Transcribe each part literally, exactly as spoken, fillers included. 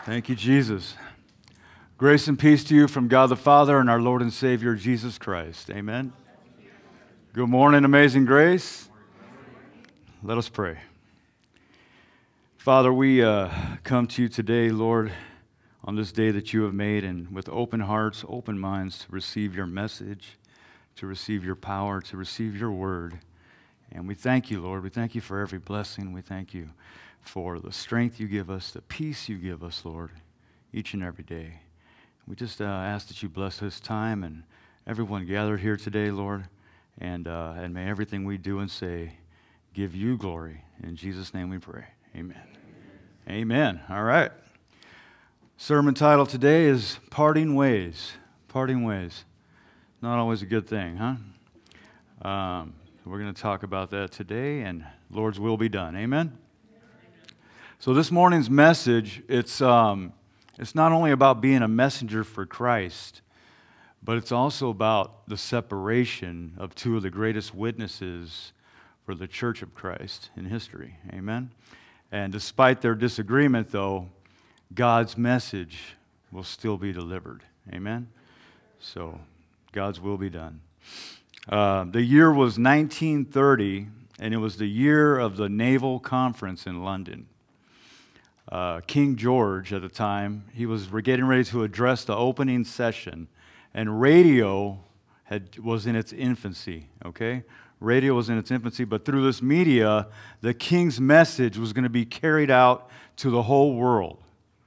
Thank you, Jesus. Grace and peace to you from God the Father and our Lord and Savior, Jesus Christ. Amen. Good morning, Amazing Grace. Let us pray. Father, we uh, come to you today, Lord, on this day that you have made, and with open hearts, open minds to receive your message, to receive your power, to receive your word. And we thank you, Lord. We thank you for every blessing. We thank you for the strength you give us, the peace you give us, Lord, each and every day. We just uh, ask that you bless this time and everyone gathered here today, Lord, and uh, and may everything we do and say give you glory. In Jesus' name we pray. Amen. Amen. Amen. All right. Sermon title today is Parting Ways. Parting Ways. Not always a good thing, huh? Um, we're going to talk about that today, and Lord's will be done. Amen? So this morning's message, it's um, it's not only about being a messenger for Christ, but it's also about the separation of two of the greatest witnesses for the Church of Christ in history. Amen? And despite their disagreement, though, God's message will still be delivered. Amen? So God's will be done. Uh, the year was nineteen thirty, and it was the year of the Naval Conference in London. Uh, King George, at the time, he was getting ready to address the opening session, and radio had was in its infancy, okay? Radio was in its infancy, but through this media, the king's message was going to be carried out to the whole world.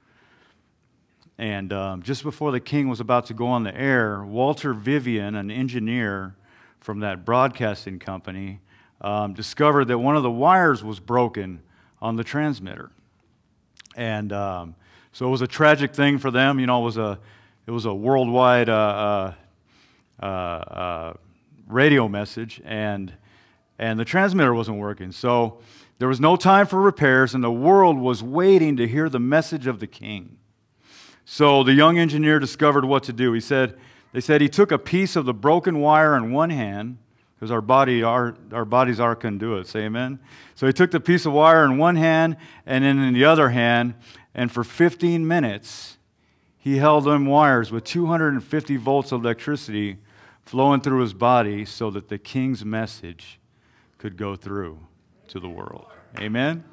And um, just before the king was about to go on the air, Walter Vivian, an engineer from that broadcasting company, um, discovered that one of the wires was broken on the transmitter. And um, so it was a tragic thing for them. You know, it was a it was a worldwide uh, uh, uh, uh, radio message, and and the transmitter wasn't working. So there was no time for repairs, and the world was waiting to hear the message of the king. So the young engineer discovered what to do. He said, they said he took a piece of the broken wire in one hand, because our body, our, our bodies are conduits, say amen? So he took the piece of wire in one hand and then in the other hand, and for fifteen minutes, he held them wires with two hundred fifty volts of electricity flowing through his body so that the king's message could go through to the world. Amen?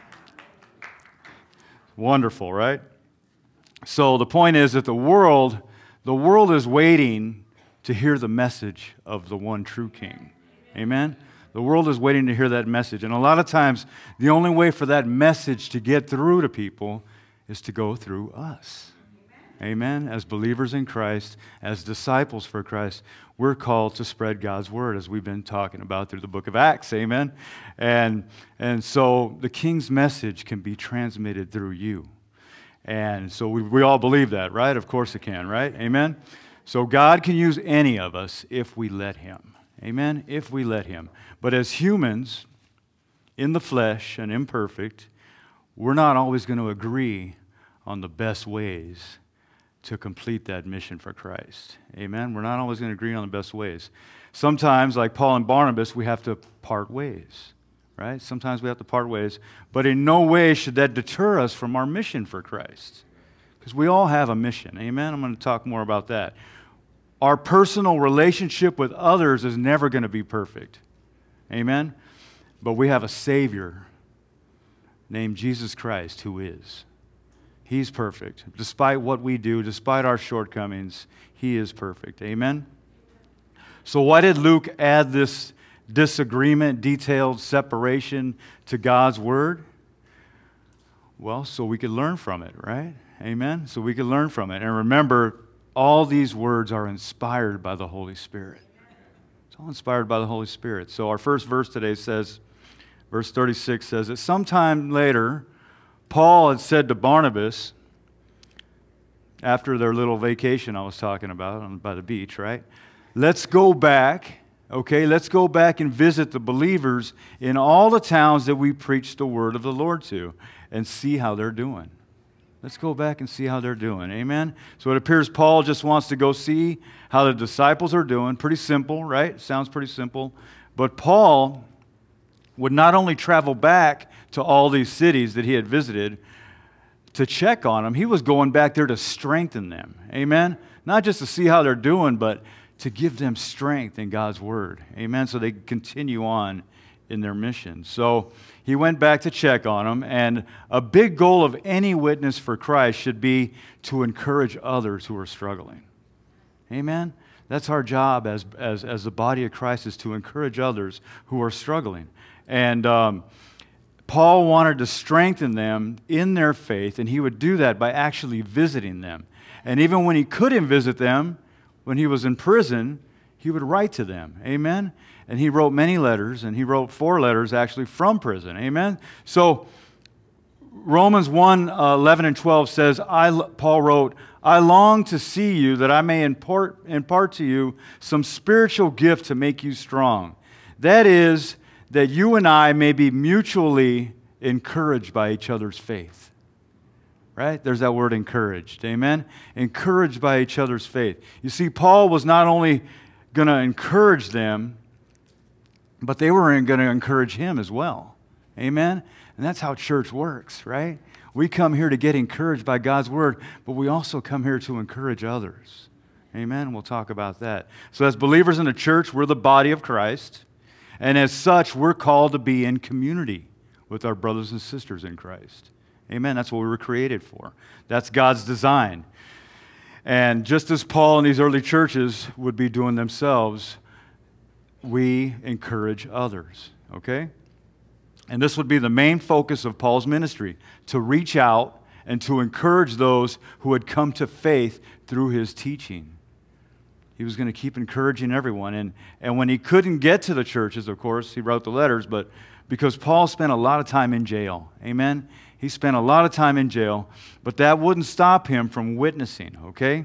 Wonderful, right? So the point is that the world, the world is waiting to hear the message of the one true King. Amen? The world is waiting to hear that message. And a lot of times, the only way for that message to get through to people is to go through us. Amen? As believers in Christ, as disciples for Christ, we're called to spread God's word, as we've been talking about through the book of Acts. Amen? And, and so the King's message can be transmitted through you. And so we, we all believe that, right? Of course it can, right? Amen? So God can use any of us if we let Him. Amen? If we let Him. But as humans, in the flesh and imperfect, we're not always going to agree on the best ways to complete that mission for Christ. Amen? We're not always going to agree on the best ways. Sometimes, like Paul and Barnabas, we have to part ways. Right? Sometimes we have to part ways. But in no way should that deter us from our mission for Christ. Because we all have a mission. Amen? I'm going to talk more about that. Our personal relationship with others is never going to be perfect. Amen? But we have a Savior named Jesus Christ who is. He's perfect. Despite what we do, despite our shortcomings, He is perfect. Amen? So why did Luke add this disagreement, detailed separation to God's Word? Well, so we could learn from it, right? Amen? So we could learn from it. And remember, all these words are inspired by the Holy Spirit. It's all inspired by the Holy Spirit. So our first verse today says, verse thirty-six says that sometime later, Paul had said to Barnabas, after their little vacation I was talking about on, by the beach, right? Let's go back, okay? Let's go back and visit the believers in all the towns that we preached the word of the Lord to and see how they're doing. Let's go back and see how they're doing. Amen? So it appears Paul just wants to go see how the disciples are doing. Pretty simple, right? Sounds pretty simple. But Paul would not only travel back to all these cities that he had visited to check on them. He was going back there to strengthen them. Amen? Not just to see how they're doing, but to give them strength in God's Word. Amen? So they continue on in their mission. So he went back to check on them, and a big goal of any witness for Christ should be to encourage others who are struggling. Amen? That's our job as, as, as the body of Christ, is to encourage others who are struggling. And um, Paul wanted to strengthen them in their faith, and he would do that by actually visiting them. And even when he couldn't visit them, when he was in prison, he would write to them. Amen? And he wrote many letters, and he wrote four letters actually from prison. Amen? So Romans one, uh, eleven and twelve says, I, Paul wrote, I long to see you that I may impart, impart to you some spiritual gift to make you strong. That is, that you and I may be mutually encouraged by each other's faith. Right? There's that word encouraged. Amen? Encouraged by each other's faith. You see, Paul was not only going to encourage them, but they were going to encourage him as well. Amen? And that's how church works, right? We come here to get encouraged by God's Word, but we also come here to encourage others. Amen? We'll talk about that. So as believers in the church, we're the body of Christ. And as such, we're called to be in community with our brothers and sisters in Christ. Amen? That's what we were created for. That's God's design. And just as Paul and these early churches would be doing themselves, we encourage others. Okay? And this would be the main focus of Paul's ministry, to reach out and to encourage those who had come to faith through his teaching. He was going to keep encouraging everyone. And, and when he couldn't get to the churches, of course, he wrote the letters, but because Paul spent a lot of time in jail. Amen? He spent a lot of time in jail, but that wouldn't stop him from witnessing, okay?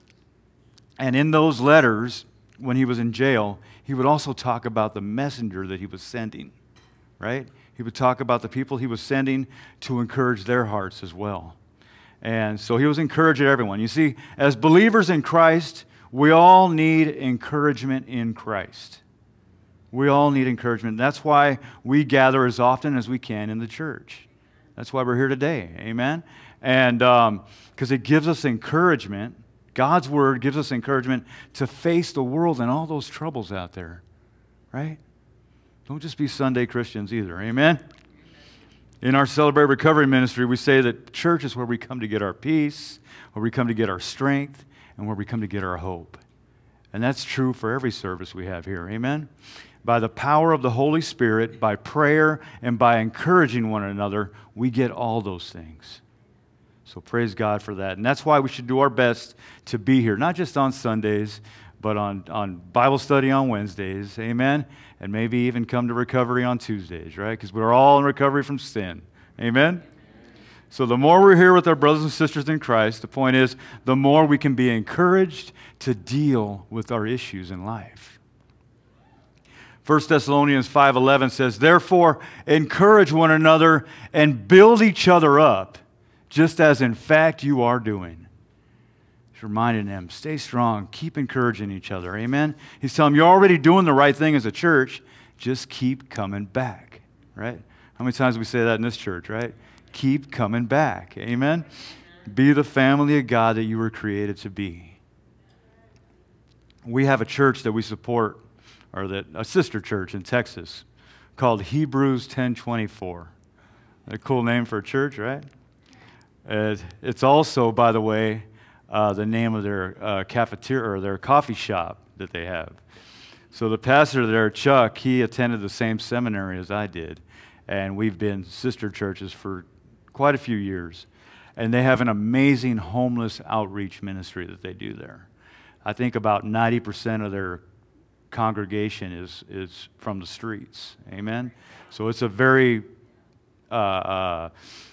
And in those letters, when he was in jail, he would also talk about the messenger that he was sending, right? He would talk about the people he was sending to encourage their hearts as well. And so he was encouraging everyone. You see, as believers in Christ, we all need encouragement in Christ. We all need encouragement. That's why we gather as often as we can in the church. That's why we're here today. Amen? And because um, it gives us encouragement. God's Word gives us encouragement to face the world and all those troubles out there. Right? Don't just be Sunday Christians either. Amen? In our Celebrate Recovery ministry, we say that church is where we come to get our peace, where we come to get our strength, and where we come to get our hope. And that's true for every service we have here. Amen? By the power of the Holy Spirit, by prayer, and by encouraging one another, we get all those things. So praise God for that. And that's why we should do our best to be here, not just on Sundays, but on, on Bible study on Wednesdays. Amen? And maybe even come to recovery on Tuesdays, right? Because we're all in recovery from sin. Amen? So the more we're here with our brothers and sisters in Christ, the point is, the more we can be encouraged to deal with our issues in life. First Thessalonians five eleven says, therefore, encourage one another and build each other up, just as in fact you are doing. He's reminding them, stay strong, keep encouraging each other. Amen? He's telling them, you're already doing the right thing as a church, just keep coming back. Right? How many times do we say that in this church, right? Keep coming back. Amen? Be the family of God that you were created to be. We have a church that we support, or that a sister church in Texas, called Hebrews ten twenty-four. A cool name for a church, right? Uh, it's also, by the way, uh, the name of their uh, cafeteria or their coffee shop that they have. So the pastor there, Chuck, he attended the same seminary as I did, and we've been sister churches for quite a few years. And they have an amazing homeless outreach ministry that they do there. I think about ninety percent of their congregation is, is from the streets. Amen? So it's a very uh, uh,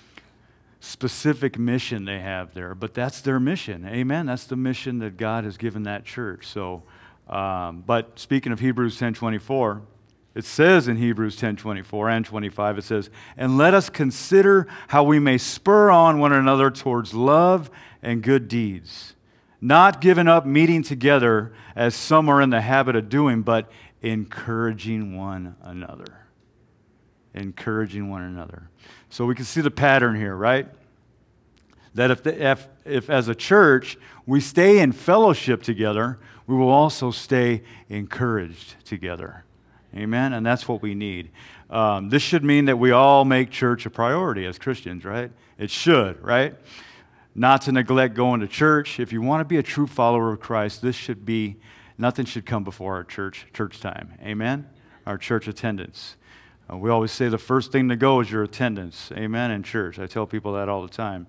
specific mission they have there, but that's their mission. Amen? That's the mission that God has given that church. So, um, but speaking of Hebrews ten twenty-four, it says in Hebrews ten twenty-four and twenty-five, it says, and let us consider how we may spur on one another towards love and good deeds, not giving up meeting together as some are in the habit of doing, but encouraging one another. Encouraging one another. So we can see the pattern here, right? That if, the, if, if as a church we stay in fellowship together, we will also stay encouraged together. Amen? And that's what we need. Um, this should mean that we all make church a priority as Christians, right? It should, right? Not to neglect going to church. If you want to be a true follower of Christ, this should be, nothing should come before our church, church time. Amen? Our church attendance. Uh, we always say the first thing to go is your attendance. Amen? In church. I tell people that all the time.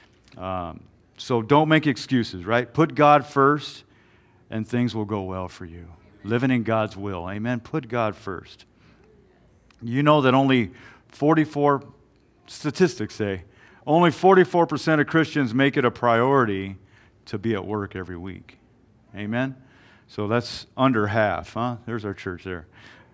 Um, so don't make excuses, right? Put God first, and things will go well for you. Living in God's will. Amen? Put God first. You know that only forty-four, statistics say, only forty-four percent of Christians make it a priority to be at work every week. Amen? So that's under half, huh? There's our church there.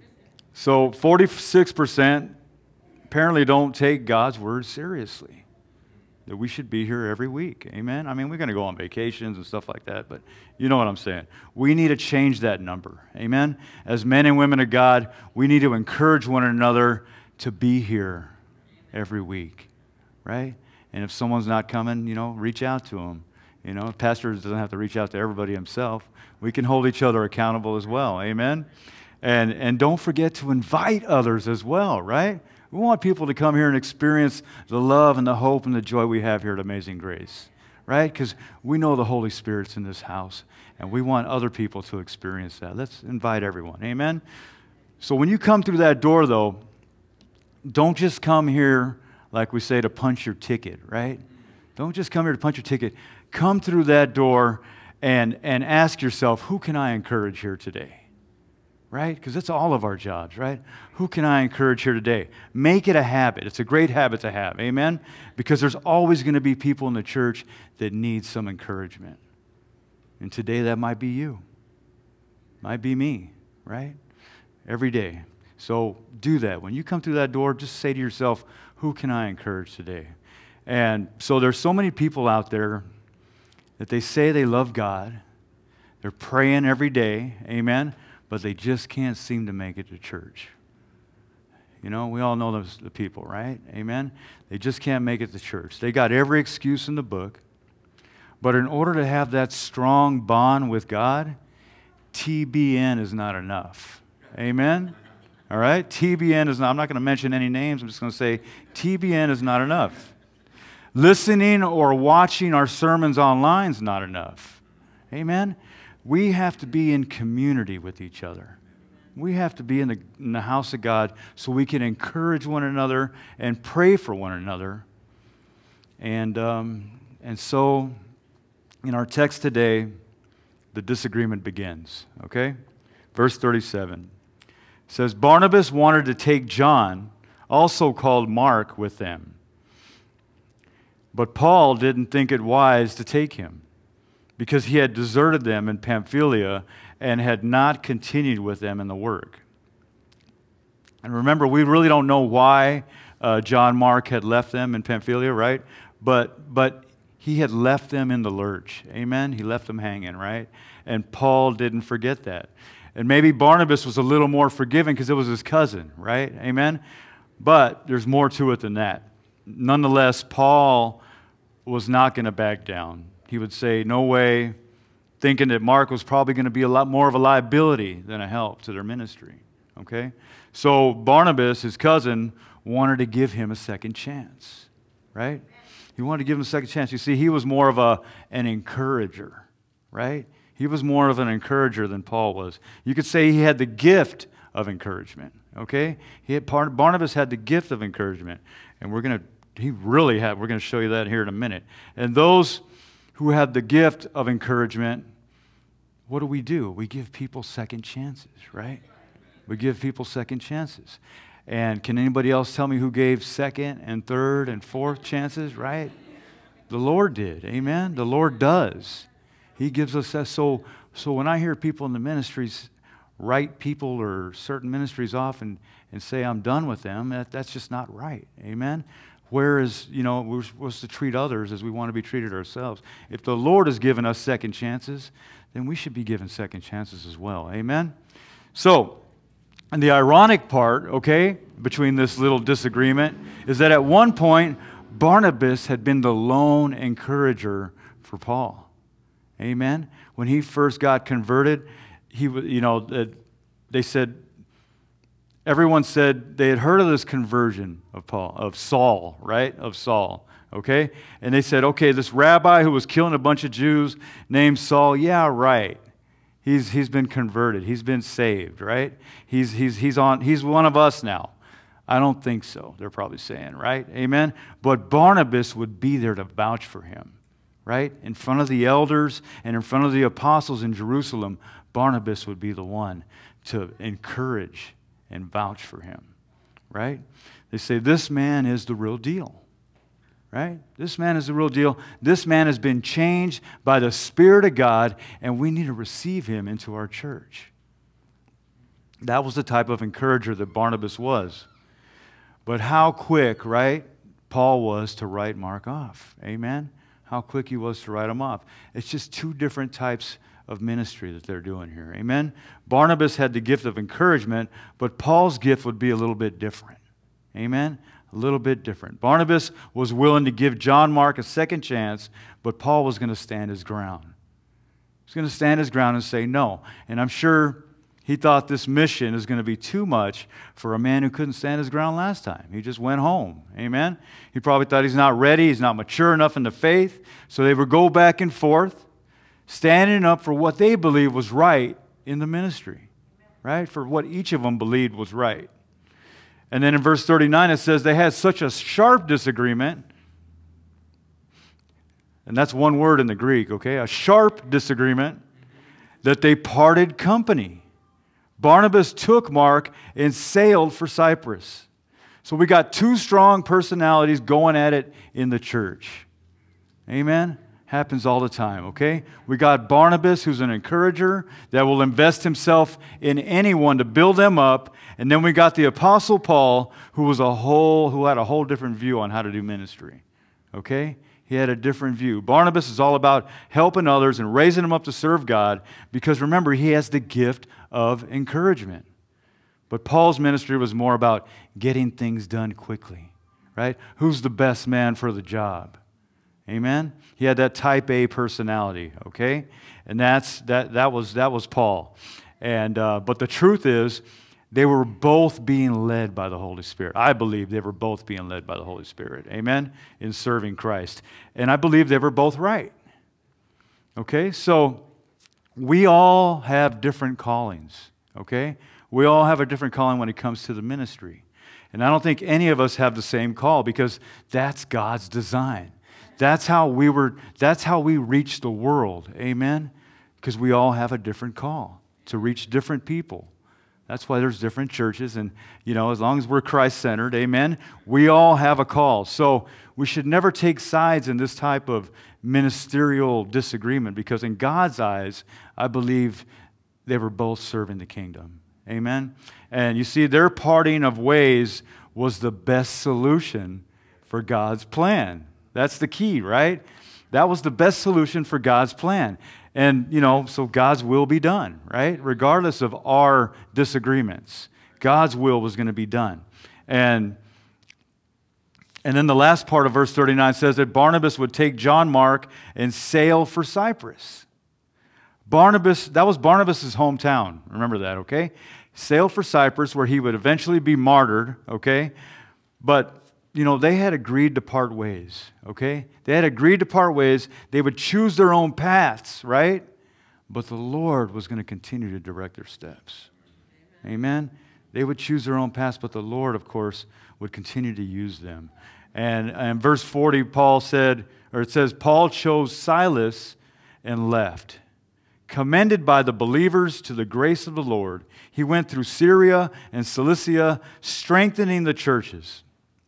So forty-six percent apparently don't take God's word seriously. That we should be here every week. Amen? I mean, we're going to go on vacations and stuff like that, but you know what I'm saying. We need to change that number. Amen? As men and women of God, we need to encourage one another to be here every week, right? And if someone's not coming, you know, reach out to them. You know, pastor doesn't have to reach out to everybody himself. We can hold each other accountable as well. Amen? And, and don't forget to invite others as well, right? We want people to come here and experience the love and the hope and the joy we have here at Amazing Grace, right? Because we know the Holy Spirit's in this house, and we want other people to experience that. Let's invite everyone. Amen? So when you come through that door, though, don't just come here, like we say, to punch your ticket, right? Don't just come here to punch your ticket. Come through that door and, and ask yourself, who can I encourage here today? Right? Because it's all of our jobs, right? Who can I encourage here today? Make it a habit. It's a great habit to have. Amen? Because there's always going to be people in the church that need some encouragement. And today that might be you. Might be me, right? Every day. So do that. When you come through that door, just say to yourself, who can I encourage today? And so there's so many people out there that they say they love God. They're praying every day. Amen? But they just can't seem to make it to church. You know, we all know those the people, right? Amen? They just can't make it to church. They got every excuse in the book. But in order to have that strong bond with God, T B N is not enough. Amen? All right? T B N is not, I'm not going to mention any names. I'm just going to say T B N is not enough. Listening or watching our sermons online is not enough. Amen? We have to be in community with each other. We have to be in the, in the house of God so we can encourage one another and pray for one another. And, um, and so, in our text today, the disagreement begins, okay? Verse thirty-seven says, Barnabas wanted to take John, also called Mark, with them. But Paul didn't think it wise to take him, because he had deserted them in Pamphylia and had not continued with them in the work. And remember, we really don't know why uh, John Mark had left them in Pamphylia, right? But but he had left them in the lurch. Amen? He left them hanging, right? And Paul didn't forget that. And maybe Barnabas was a little more forgiving because it was his cousin, right? Amen? But there's more to it than that. Nonetheless, Paul was not going to back down. He would say, no way, thinking that Mark was probably going to be a lot more of a liability than a help to their ministry. Okay? So Barnabas, his cousin, wanted to give him a second chance. Right? He wanted to give him a second chance. You see, he was more of a, an encourager. Right? He was more of an encourager than Paul was. You could say he had the gift of encouragement. Okay? He had, Barnabas had the gift of encouragement. And we're going to, he really had, we're going to show you that here in a minute. And those who have the gift of encouragement, what do we do? We give people second chances, right? We give people second chances. And can anybody else tell me who gave second and third and fourth chances, right? The Lord did, amen? The Lord does. He gives us that. So, so when I hear people in the ministries write people or certain ministries off and, and say, I'm done with them, that, that's just not right, amen? Whereas, you know, we're supposed to treat others as we want to be treated ourselves. If the Lord has given us second chances, then we should be given second chances as well. Amen? So, and the ironic part, okay, between this little disagreement is that at one point, Barnabas had been the lone encourager for Paul. Amen? When he first got converted, he, you know, they said, everyone said they had heard of this conversion of Paul, of Saul, right? Of Saul, okay? And they said, okay, this rabbi who was killing a bunch of Jews named Saul, yeah, right. He's, he's been converted. He's been saved, right? He's, he's, he's, on, he's one of us now. I don't think so, they're probably saying, right? Amen? But Barnabas would be there to vouch for him, right? In front of the elders and in front of the apostles in Jerusalem, Barnabas would be the one to encourage and vouch for him, right? They say, this man is the real deal, right? This man is the real deal. This man has been changed by the Spirit of God, and we need to receive him into our church. That was the type of encourager that Barnabas was. But how quick, right, Paul was to write Mark off. Amen? How quick he was to write him off. It's just two different types of ministry that they're doing here. Amen? Barnabas had the gift of encouragement, but Paul's gift would be a little bit different. Amen? A little bit different. Barnabas was willing to give John Mark a second chance, but Paul was going to stand his ground. He was going to stand his ground and say no. And I'm sure he thought this mission is going to be too much for a man who couldn't stand his ground last time. He just went home. Amen? He probably thought he's not ready, he's not mature enough in the faith, so they would go back and forth, standing up for what they believed was right in the ministry, right? For what each of them believed was right. And then in verse thirty-nine it says they had such a sharp disagreement, and that's one word in the Greek, okay? A sharp disagreement, that they parted company. Barnabas took Mark and sailed for Cyprus. So we got two strong personalities going at it in the church. Amen? Happens all the time, okay? We got Barnabas, who's an encourager that will invest himself in anyone to build them up. And then we got the Apostle Paul, who was a whole, who had a whole different view on how to do ministry. Okay? He had a different view. Barnabas is all about helping others and raising them up to serve God, because remember, he has the gift of encouragement. But Paul's ministry was more about getting things done quickly, right? Who's the best man for the job? Amen? He had that type A personality, okay? And that's that that was that was Paul. And uh, but the truth is, they were both being led by the Holy Spirit. I believe they were both being led by the Holy Spirit. Amen? In serving Christ. And I believe they were both right. Okay? So we all have different callings. Okay? We all have a different calling when it comes to the ministry. And I don't think any of us have the same call, because that's God's design. That's how we were, that's how we reach the world. Amen? Because we all have a different call to reach different people. That's why there's different churches, and, you know, as long as we're Christ-centered, amen, we all have a call. So we should never take sides in this type of ministerial disagreement, because in God's eyes, I believe they were both serving the kingdom. Amen? And you see, their parting of ways was the best solution for God's plan. That's the key, right? That was the best solution for God's plan. And, you know, so God's will be done, right? Regardless of our disagreements, God's will was going to be done. And, and then the last part of verse thirty-nine says that Barnabas would take John Mark and sail for Cyprus. Barnabas, that was Barnabas' hometown. Remember that, okay? Sail for Cyprus, where he would eventually be martyred, okay? But you know, they had agreed to part ways, okay? They had agreed to part ways. They would choose their own paths, right? But the Lord was going to continue to direct their steps. Amen? Amen? They would choose their own paths, but the Lord, of course, would continue to use them. And in verse forty, Paul said, or it says, Paul chose Silas and left. Commended by the believers to the grace of the Lord, he went through Syria and Cilicia, strengthening the churches.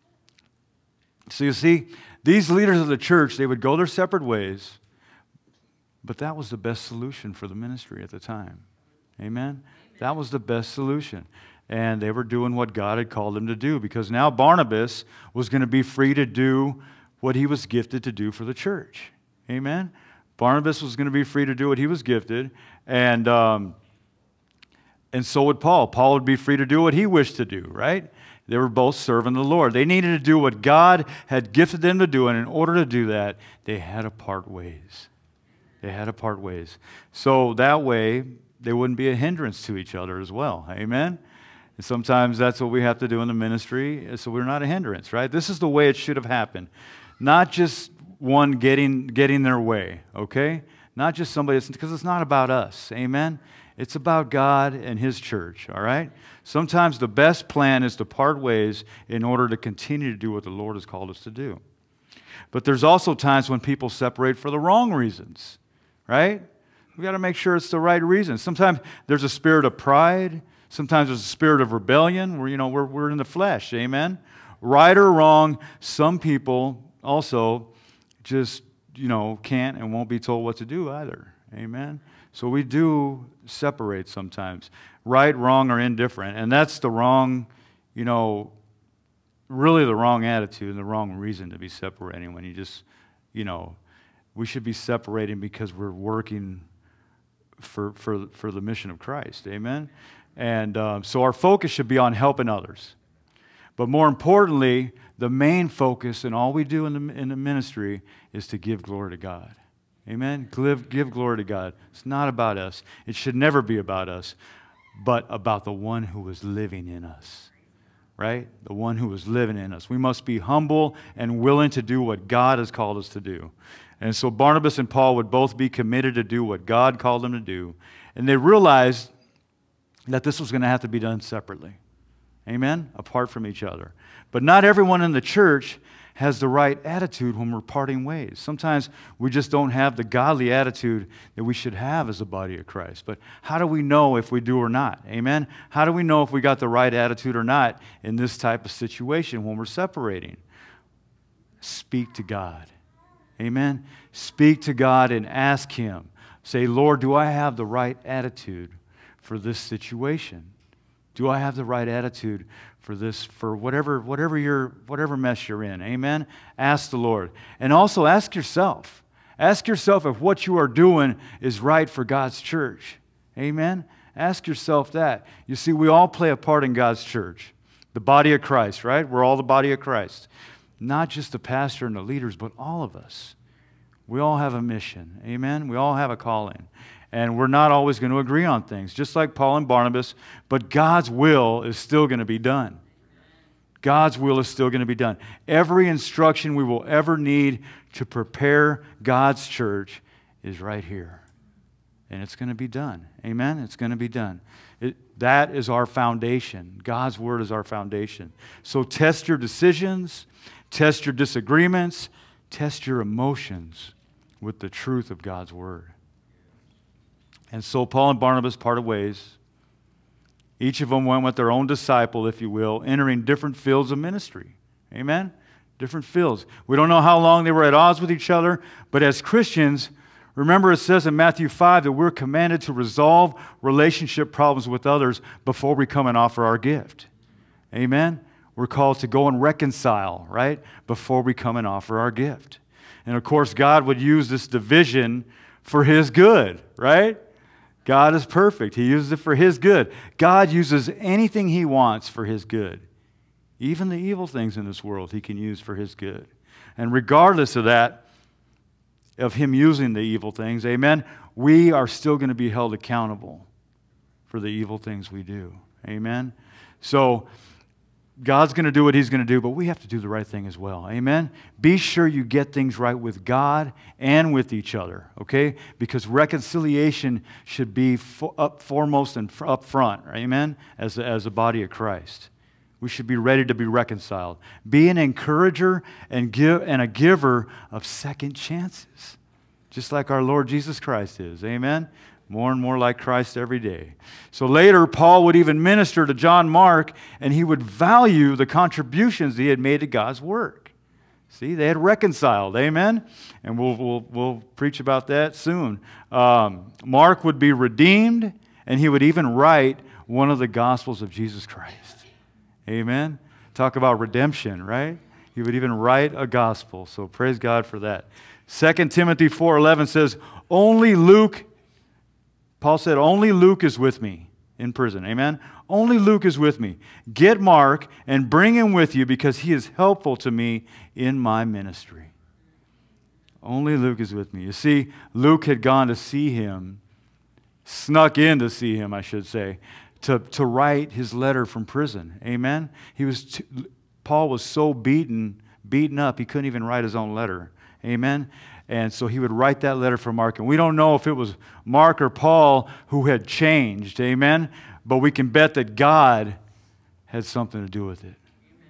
So you see, these leaders of the church, they would go their separate ways, but that was the best solution for the ministry at the time. Amen? Amen? That was the best solution. And they were doing what God had called them to do, because now Barnabas was going to be free to do what he was gifted to do for the church. Amen? Barnabas was going to be free to do what he was gifted, and um, and so would Paul. Paul would be free to do what he wished to do, right? They were both serving the Lord. They needed to do what God had gifted them to do, and in order to do that, they had to part ways. They had to part ways. So that way, they wouldn't be a hindrance to each other as well. Amen? And sometimes that's what we have to do in the ministry, so we're not a hindrance, right? This is the way it should have happened. Not just one getting getting their way, okay? Not just somebody, because it's not about us. Amen? It's about God and His church, all right? Sometimes the best plan is to part ways in order to continue to do what the Lord has called us to do. But there's also times when people separate for the wrong reasons, right? We've got to make sure it's the right reason. Sometimes there's a spirit of pride. Sometimes there's a spirit of rebellion where, you know, we're, we're in the flesh, amen? Right or wrong, some people also just, you know, can't and won't be told what to do either, amen? So we do separate sometimes, right, wrong, or indifferent. And that's the wrong, you know, really the wrong attitude and the wrong reason to be separating when you just, you know, we should be separating because we're working for for, for the mission of Christ, amen? And um, so our focus should be on helping others. But more importantly, the main focus in all we do in the, in the ministry is to give glory to God. Amen? Give, give glory to God. It's not about us. It should never be about us, but about the one who is living in us, right? The one who is living in us. We must be humble and willing to do what God has called us to do. And so Barnabas and Paul would both be committed to do what God called them to do. And they realized that this was going to have to be done separately. Amen? Apart from each other. But not everyone in the church has the right attitude when we're parting ways. Sometimes we just don't have the godly attitude that we should have as a body of Christ. But how do we know if we do or not? Amen? How do we know if we got the right attitude or not in this type of situation when we're separating? Speak to God. Amen? Speak to God and ask Him. Say, Lord, do I have the right attitude for this situation? Do I have the right attitude for this, for whatever, whatever you're, whatever mess you're in? Amen? Ask the Lord. And also ask yourself. Ask yourself if what you are doing is right for God's church. Amen? Ask yourself that. You see, we all play a part in God's church. The body of Christ, right? We're all the body of Christ. Not just the pastor and the leaders, but all of us. We all have a mission. Amen? We all have a calling. And we're not always going to agree on things, just like Paul and Barnabas, but God's will is still going to be done. God's will is still going to be done. Every instruction we will ever need to prepare God's church is right here. And it's going to be done. Amen? It's going to be done. It, that is our foundation. God's Word is our foundation. So test your decisions, test your disagreements, test your emotions with the truth of God's Word. And so Paul and Barnabas parted ways. Each of them went with their own disciple, if you will, entering different fields of ministry. Amen? Different fields. We don't know how long they were at odds with each other, but as Christians, remember it says in Matthew five that we're commanded to resolve relationship problems with others before we come and offer our gift. Amen? We're called to go and reconcile, right, before we come and offer our gift. And of course, God would use this division for His good, right? God is perfect. He uses it for His good. God uses anything He wants for His good. Even the evil things in this world He can use for His good. And regardless of that, of Him using the evil things, amen, we are still going to be held accountable for the evil things we do. Amen? So, God's going to do what He's going to do, but we have to do the right thing as well. Amen? Be sure you get things right with God and with each other, okay? Because reconciliation should be fo- up foremost and f- up front, amen, as a, as a body of Christ. We should be ready to be reconciled. Be an encourager and give and a giver of second chances, just like our Lord Jesus Christ is. Amen? More and more like Christ every day. So later, Paul would even minister to John Mark, and he would value the contributions he had made to God's work. See, they had reconciled. Amen? And we'll, we'll, we'll preach about that soon. Um, Mark would be redeemed, and he would even write one of the Gospels of Jesus Christ. Amen? Talk about redemption, right? He would even write a gospel. So praise God for that. Second Timothy four eleven says, only Luke Paul said, only Luke is with me. in prison. Amen? Only Luke is with me. Get Mark and bring him with you because he is helpful to me in my ministry. Only Luke is with me. You see, Luke had gone to see him, snuck in to see him, I should say, to, to write his letter from prison. Amen? He was too, Paul was so beaten, beaten up, he couldn't even write his own letter. Amen? And so he would write that letter for Mark. And we don't know if it was Mark or Paul who had changed. Amen? But we can bet that God had something to do with it.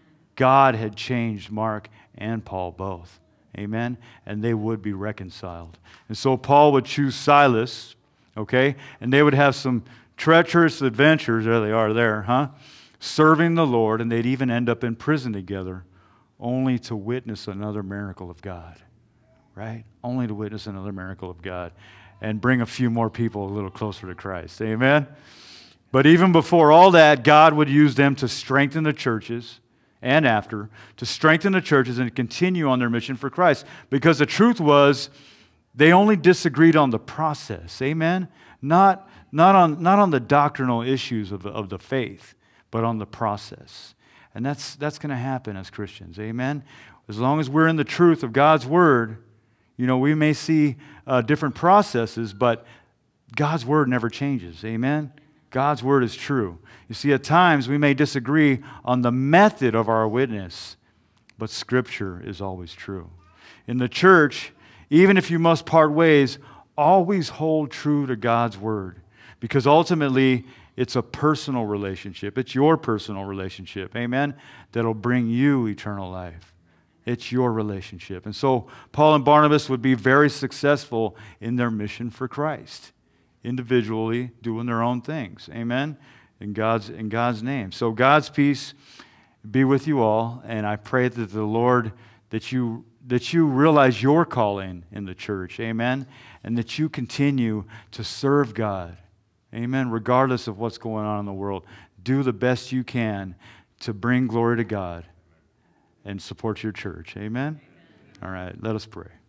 God had changed Mark and Paul both. Amen? And they would be reconciled. And so Paul would choose Silas, okay? And they would have some treacherous adventures. There they are there, huh? Serving the Lord, and they'd even end up in prison together, only to witness another miracle of God. Right? Only to witness another miracle of God and bring a few more people a little closer to Christ. Amen? But even before all that, God would use them to strengthen the churches, and after, to strengthen the churches and continue on their mission for Christ. Because the truth was, they only disagreed on the process. Amen? Not, not, on, not on the doctrinal issues of, of the faith, but on the process. And that's, that's going to happen as Christians. Amen? As long as we're in the truth of God's Word, you know, we may see uh, different processes, but God's Word never changes. Amen? God's Word is true. You see, at times we may disagree on the method of our witness, but Scripture is always true. In the church, even if you must part ways, always hold true to God's Word, because ultimately it's a personal relationship. It's your personal relationship, amen, that'll bring you eternal life. It's your relationship. And so Paul and Barnabas would be very successful in their mission for Christ, individually doing their own things. Amen? In God's, in God's name. So God's peace be with you all, and I pray that the Lord, that you, that you realize your calling in the church. Amen? And that you continue to serve God. Amen? Regardless of what's going on in the world. Do the best you can to bring glory to God and support your church. Amen? All right, let us pray.